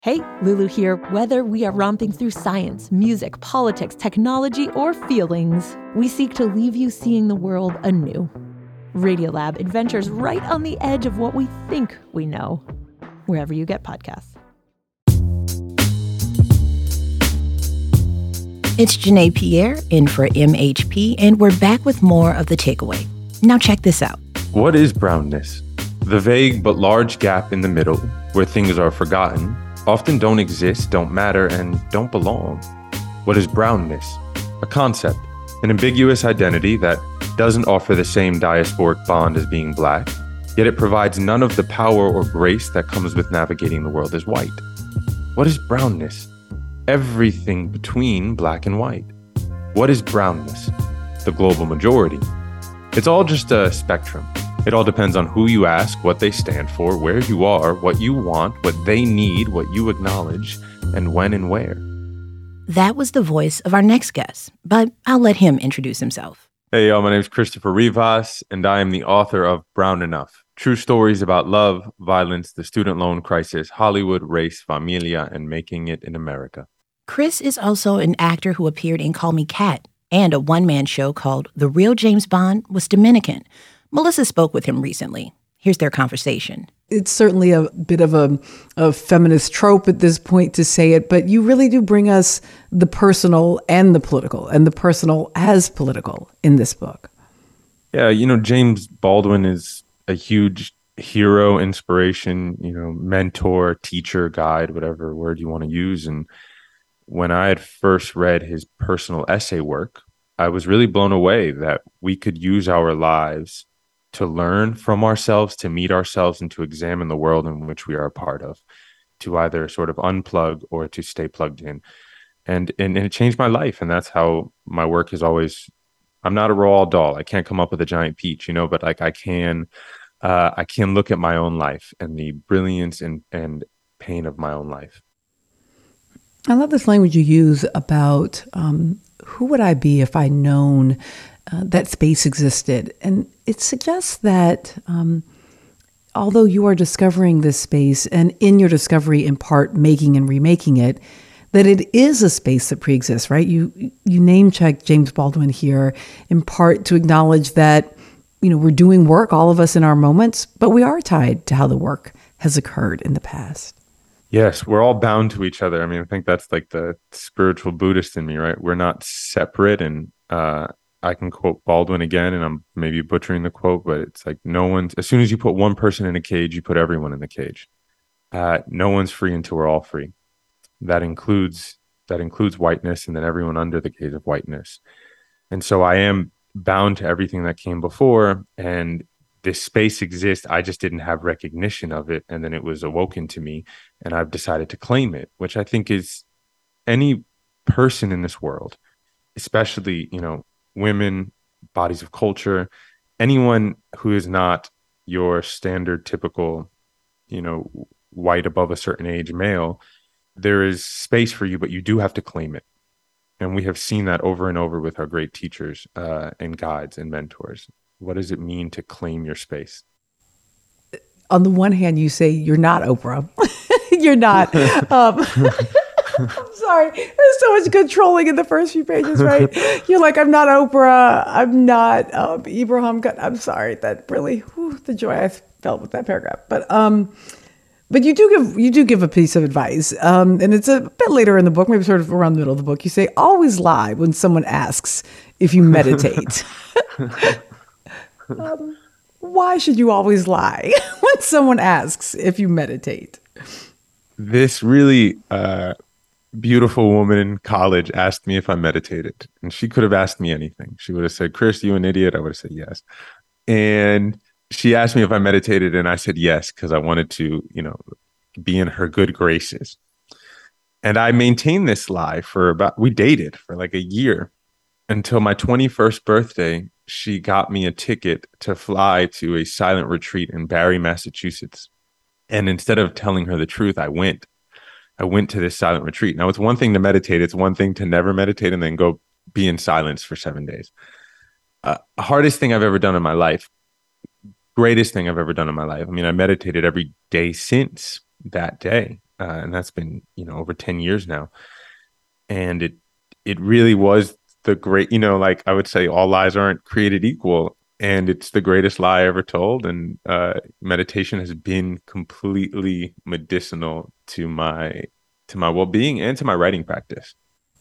Hey, Lulu here. Whether we are romping through science, music, politics, technology, or feelings, we seek to leave you seeing the world anew. Radiolab adventures right on the edge of what we think we know, wherever you get podcasts. It's Janae Pierre in for MHP, and we're back with more of The Takeaway. Now check this out. What is brownness? The vague but large gap in the middle, where things are forgotten, often don't exist, don't matter, and don't belong. What is brownness? A concept, an ambiguous identity that doesn't offer the same diasporic bond as being black, yet it provides none of the power or grace that comes with navigating the world as white. What is brownness? Everything between black and white. What is brownness? The global majority. It's all just a spectrum. It all depends on who you ask, what they stand for, where you are, what you want, what they need, what you acknowledge, and when and where. That was the voice of our next guest, but I'll let him introduce himself. Hey, y'all, my name is Christopher Rivas, and I am the author of Brown Enough, true stories about love, violence, the student loan crisis, Hollywood, race, familia, and making it in America. Chris is also an actor who appeared in Call Me Kat and a one-man show called The Real James Bond Was Dominican. Melissa spoke with him recently. Here's their conversation. It's certainly a bit of a feminist trope at this point to say it, but you really do bring us the personal and the political, and the personal as political in this book. Yeah, James Baldwin is a huge hero, inspiration, mentor, teacher, guide, whatever word you want to use. And when I had first read his personal essay work, I was really blown away that we could use our lives to learn from ourselves, to meet ourselves, and to examine the world in which we are a part of, to either sort of unplug or to stay plugged in. And it changed my life. And that's how my work is always, I'm not a Roald Dahl. I can't come up with a giant peach, but like I can look at my own life and the brilliance and pain of my own life. I love this language you use about who would I be if I'd known that space existed. And it suggests that although you are discovering this space, and in your discovery, in part, making and remaking it, that it is a space that preexists, right? You name-check James Baldwin here, in part to acknowledge that, we're doing work, all of us in our moments, but we are tied to how the work has occurred in the past. Yes, we're all bound to each other. I mean, I think that's like the spiritual Buddhist in me, right? We're not separate. And I can quote Baldwin again, and I'm maybe butchering the quote, but it's like as soon as you put one person in a cage, you put everyone in the cage. No one's free until we're all free. That includes whiteness, and then everyone under the cage of whiteness. And so I am bound to everything that came before, and this space exists. I just didn't have recognition of it. And then it was awoken to me, and I've decided to claim it, which I think is any person in this world, especially, women, bodies of culture, anyone who is not your standard, typical, white above a certain age male, there is space for you, but you do have to claim it. And we have seen that over and over with our great teachers and guides and mentors. What does it mean to claim your space? On the one hand, you say you're not Oprah. You're not. I'm sorry. There's so much good trolling in the first few pages, right? You're like, I'm not Oprah. I'm not Ibrahim. I'm sorry. That really, the joy I felt with that paragraph. But you do give a piece of advice, and it's a bit later in the book, maybe sort of around the middle of the book. You say, always lie when someone asks if you meditate. Why should you always lie when someone asks if you meditate? This really beautiful woman in college asked me if I meditated, and she could have asked me anything. She would have said, "Chris, you an idiot?" I would have said yes. And she asked me if I meditated, and I said yes, because I wanted to, be in her good graces. And I maintained this lie we dated for like a year, until my 21st birthday. She got me a ticket to fly to a silent retreat in Barre, Massachusetts. And instead of telling her the truth, I went to this silent retreat. Now, it's one thing to meditate. It's one thing to never meditate and then go be in silence for 7 days. Hardest thing I've ever done in my life. Greatest thing I've ever done in my life. I mean, I meditated every day since that day. and that's been, over 10 years now. And it really was the great, like I would say, all lies aren't created equal, and it's the greatest lie ever told. And meditation has been completely medicinal to my well-being and to my writing practice.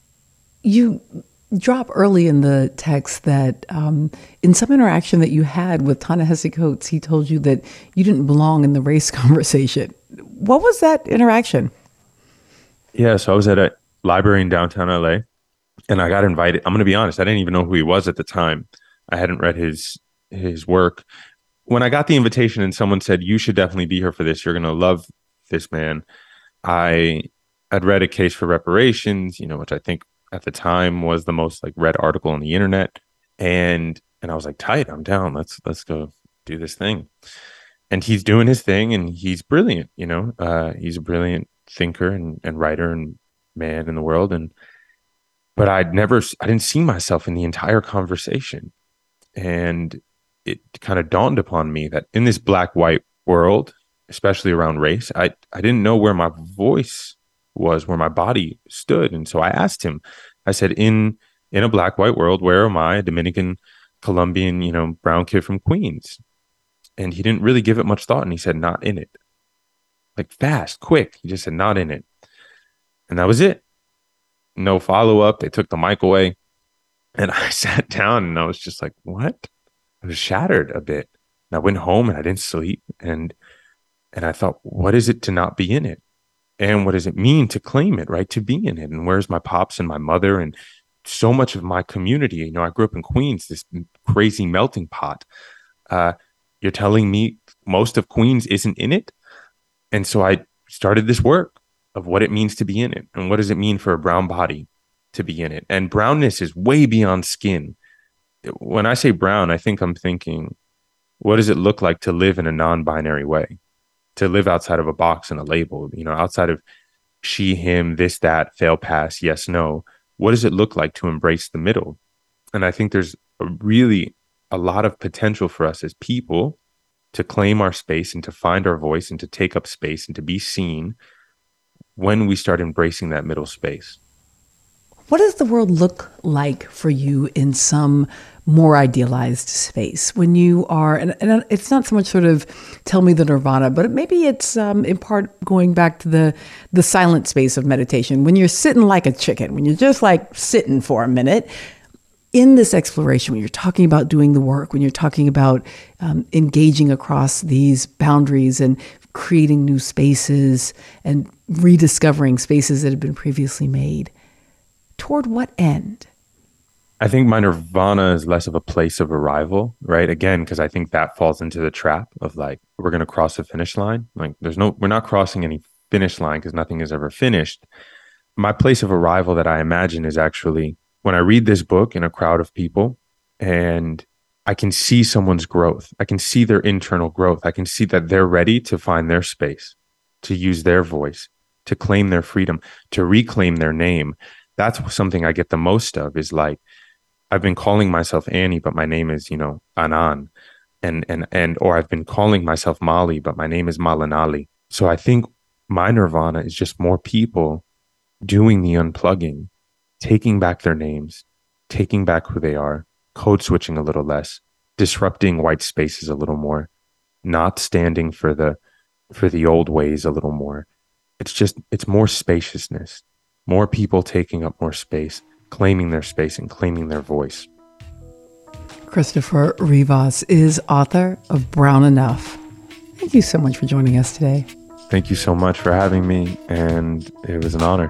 You drop early in the text that in some interaction that you had with Ta-Nehisi Coates, he told you that you didn't belong in the race conversation. What was that interaction? Yeah, so I was at a library in downtown LA, and I got invited. I'm going to be honest, I didn't even know who he was at the time. I hadn't read his work. When I got the invitation and someone said, you should definitely be here for this, you're going to love this man, I'd read A Case for Reparations, which I think at the time was the most read article on the internet. And I was like, tight, I'm down. Let's go do this thing. And he's doing his thing, and he's brilliant. He's a brilliant thinker and writer and man in the world. But I didn't see myself in the entire conversation. And it kind of dawned upon me that in this black-white world, especially around race, I didn't know where my voice was, where my body stood. And so I asked him, I said, in a black-white world, where am I? A Dominican, Colombian, brown kid from Queens. And he didn't really give it much thought. And he said, not in it. Fast, quick. He just said, not in it. And that was it. No follow-up. They took the mic away. And I sat down and I was just like, what? I was shattered a bit. And I went home and I didn't sleep. And I thought, what is it to not be in it? And what does it mean to claim it, right? To be in it. And where's my pops and my mother and so much of my community? I grew up in Queens, this crazy melting pot. You're telling me most of Queens isn't in it? And so I started this work of what it means to be in it. And what does it mean for a brown body to be in it? And brownness is way beyond skin. When I say brown, I think I'm thinking, what does it look like to live in a non-binary way? To live outside of a box and a label, outside of she, him, this, that, fail, pass, yes, no. What does it look like to embrace the middle? And I think there's really a lot of potential for us as people to claim our space and to find our voice and to take up space and to be seen when we start embracing that middle space. What does the world look like for you in some more idealized space when you are, and it's not so much sort of tell me the nirvana, but maybe it's in part going back to the silent space of meditation, when you're sitting like a chicken, when you're just sitting for a minute in this exploration, when you're talking about doing the work, when you're talking about engaging across these boundaries and creating new spaces and rediscovering spaces that have been previously made. Toward what end? I think my nirvana is less of a place of arrival, right? Again, because I think that falls into the trap of we're going to cross a finish line. We're not crossing any finish line because nothing is ever finished. My place of arrival that I imagine is actually when I read this book in a crowd of people and I can see someone's growth. I can see their internal growth. I can see that they're ready to find their space, to use their voice, to claim their freedom, to reclaim their name. That's something I get the most of is I've been calling myself Annie, but my name is, Anan. Or I've been calling myself Mali, but my name is Malinali. So I think my nirvana is just more people doing the unplugging, taking back their names, taking back who they are, code switching a little less, disrupting white spaces a little more, not standing for the old ways a little more. It's more spaciousness, more people taking up more space, claiming their space and claiming their voice. Christopher Rivas is author of Brown Enough. Thank you so much for joining us today. Thank you so much for having me, and it was an honor.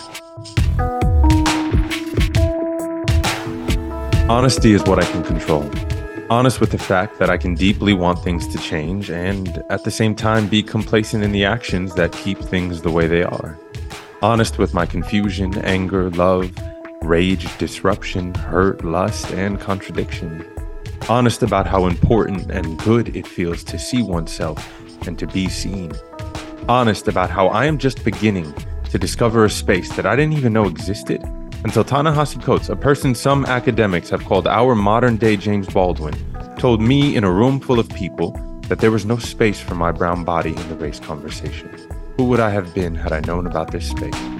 Honesty is what I can control. Honest with the fact that I can deeply want things to change and at the same time be complacent in the actions that keep things the way they are. Honest with my confusion, anger, love, rage, disruption, hurt, lust, and contradiction. Honest about how important and good it feels to see oneself and to be seen. Honest about how I am just beginning to discover a space that I didn't even know existed until Ta-Nehisi Coates, a person some academics have called our modern-day James Baldwin, told me in a room full of people that there was no space for my brown body in the race conversation. Who would I have been had I known about this space?